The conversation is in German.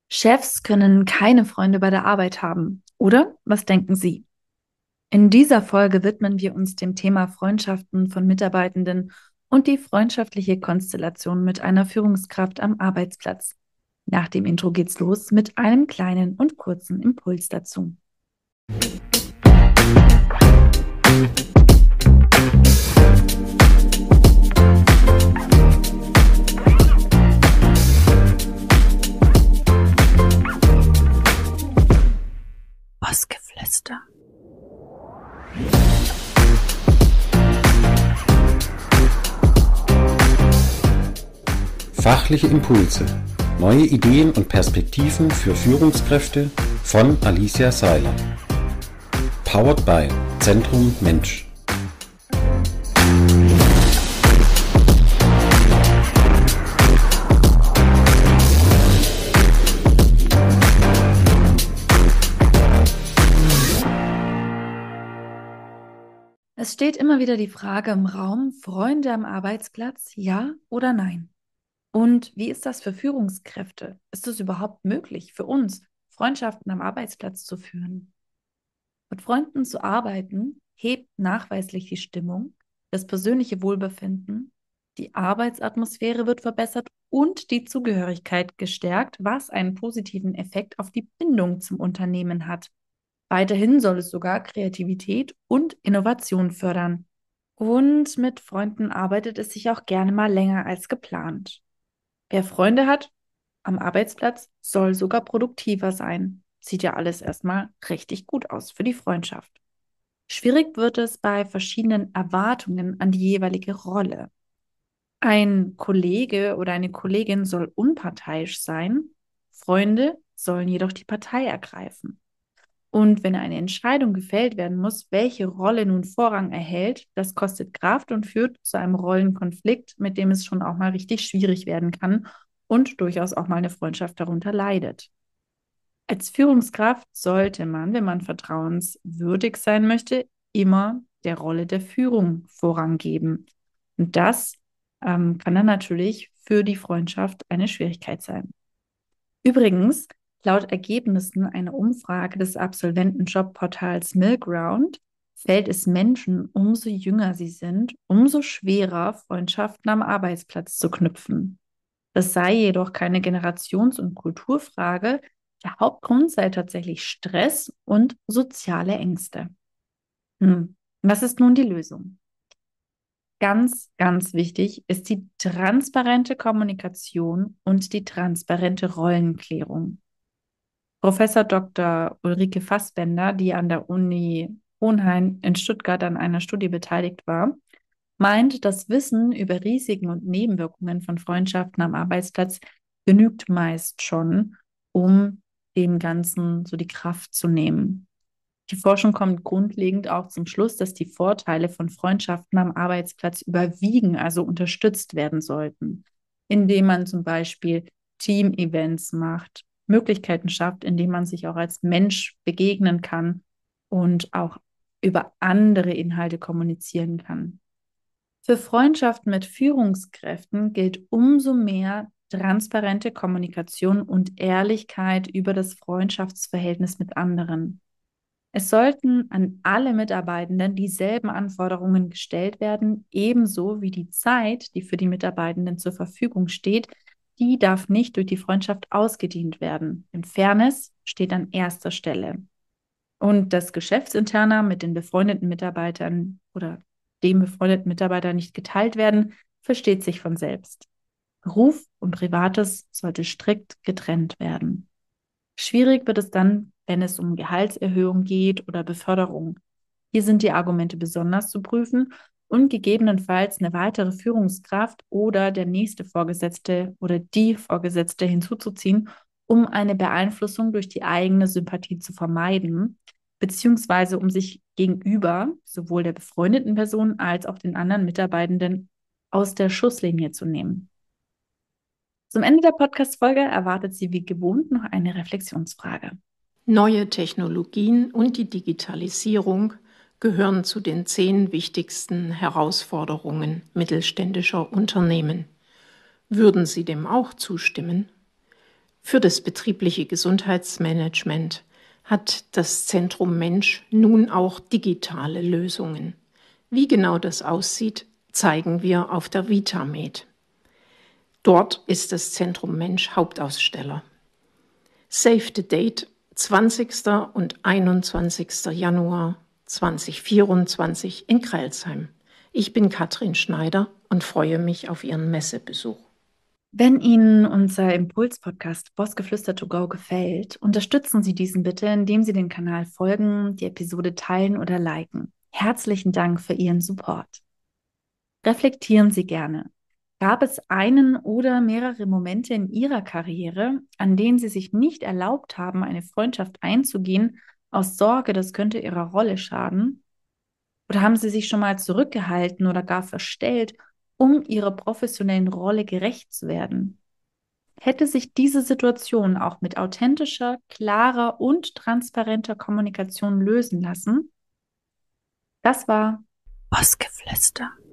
Chefs können keine Freunde bei der Arbeit haben, oder? Was denken Sie? In dieser Folge widmen wir uns dem Thema Freundschaften von Mitarbeitenden und die freundschaftliche Konstellation mit einer Führungskraft am Arbeitsplatz. Nach dem Intro geht's los mit einem kleinen und kurzen Impuls dazu. Bossgeflüster. Fachliche Impulse. Neue Ideen und Perspektiven für Führungskräfte von Alicia Seiler. Powered by Zentrum Mensch. Es steht immer wieder die Frage im Raum, Freunde am Arbeitsplatz, ja oder nein? Und wie ist das für Führungskräfte? Ist es überhaupt möglich für uns, Freundschaften am Arbeitsplatz zu führen? Mit Freunden zu arbeiten, hebt nachweislich die Stimmung, das persönliche Wohlbefinden, die Arbeitsatmosphäre wird verbessert und die Zugehörigkeit gestärkt, was einen positiven Effekt auf die Bindung zum Unternehmen hat. Weiterhin soll es sogar Kreativität und Innovation fördern. Und mit Freunden arbeitet es sich auch gerne mal länger als geplant. Wer Freunde hat am Arbeitsplatz, soll sogar produktiver sein. Sieht ja alles erstmal richtig gut aus für die Freundschaft. Schwierig wird es bei verschiedenen Erwartungen an die jeweilige Rolle. Ein Kollege oder eine Kollegin soll unparteiisch sein, Freunde sollen jedoch die Partei ergreifen. Und wenn eine Entscheidung gefällt werden muss, welche Rolle nun Vorrang erhält, das kostet Kraft und führt zu einem Rollenkonflikt, mit dem es schon auch mal richtig schwierig werden kann und durchaus auch mal eine Freundschaft darunter leidet. Als Führungskraft sollte man, wenn man vertrauenswürdig sein möchte, immer der Rolle der Führung Vorrang geben. Und das kann dann natürlich für die Freundschaft eine Schwierigkeit sein. Übrigens, laut Ergebnissen einer Umfrage des Absolventenjobportals Milground fällt es Menschen, umso jünger sie sind, umso schwerer, Freundschaften am Arbeitsplatz zu knüpfen. Das sei jedoch keine Generations- und Kulturfrage. Der Hauptgrund sei tatsächlich Stress und soziale Ängste. Was ist nun die Lösung? Ganz, ganz wichtig ist die transparente Kommunikation und die transparente Rollenklärung. Professor Dr. Ulrike Fassbender, die an der Uni Hohenheim in Stuttgart an einer Studie beteiligt war, meint, das Wissen über Risiken und Nebenwirkungen von Freundschaften am Arbeitsplatz genügt meist schon, um dem Ganzen so die Kraft zu nehmen. Die Forschung kommt grundlegend auch zum Schluss, dass die Vorteile von Freundschaften am Arbeitsplatz überwiegen, also unterstützt werden sollten, indem man zum Beispiel Team-Events macht, Möglichkeiten schafft, indem man sich auch als Mensch begegnen kann und auch über andere Inhalte kommunizieren kann. Für Freundschaften mit Führungskräften gilt umso mehr transparente Kommunikation und Ehrlichkeit über das Freundschaftsverhältnis mit anderen. Es sollten an alle Mitarbeitenden dieselben Anforderungen gestellt werden, ebenso wie die Zeit, die für die Mitarbeitenden zur Verfügung steht, die darf nicht durch die Freundschaft ausgedehnt werden. Denn Fairness steht an erster Stelle. Und das Geschäftsinterner mit den befreundeten Mitarbeitern oder dem befreundeten Mitarbeiter nicht geteilt werden, versteht sich von selbst. Beruf und Privates sollte strikt getrennt werden. Schwierig wird es dann, wenn es um Gehaltserhöhung geht oder Beförderung. Hier sind die Argumente besonders zu prüfen und gegebenenfalls eine weitere Führungskraft oder der nächste Vorgesetzte oder die Vorgesetzte hinzuzuziehen, um eine Beeinflussung durch die eigene Sympathie zu vermeiden, beziehungsweise um sich gegenüber sowohl der befreundeten Person als auch den anderen Mitarbeitenden aus der Schusslinie zu nehmen. Zum Ende der Podcast-Folge erwartet Sie wie gewohnt noch eine Reflexionsfrage. Neue Technologien und die Digitalisierung gehören zu den 10 wichtigsten Herausforderungen mittelständischer Unternehmen. Würden Sie dem auch zustimmen? Für das betriebliche Gesundheitsmanagement hat das Zentrum Mensch nun auch digitale Lösungen. Wie genau das aussieht, zeigen wir auf der Vitamed. Dort ist das Zentrum Mensch Hauptaussteller. Save the Date, 20. und 21. Januar 2024 in Crailsheim. Ich bin Katrin Schneider und freue mich auf Ihren Messebesuch. Wenn Ihnen unser Impuls-Podcast Bossgeflüster to go gefällt, unterstützen Sie diesen bitte, indem Sie den Kanal folgen, die Episode teilen oder liken. Herzlichen Dank für Ihren Support. Reflektieren Sie gerne. Gab es einen oder mehrere Momente in Ihrer Karriere, an denen Sie sich nicht erlaubt haben, eine Freundschaft einzugehen, aus Sorge, das könnte Ihrer Rolle schaden? Oder haben Sie sich schon mal zurückgehalten oder gar verstellt, um Ihrer professionellen Rolle gerecht zu werden? Hätte sich diese Situation auch mit authentischer, klarer und transparenter Kommunikation lösen lassen? Das war Bossgeflüster.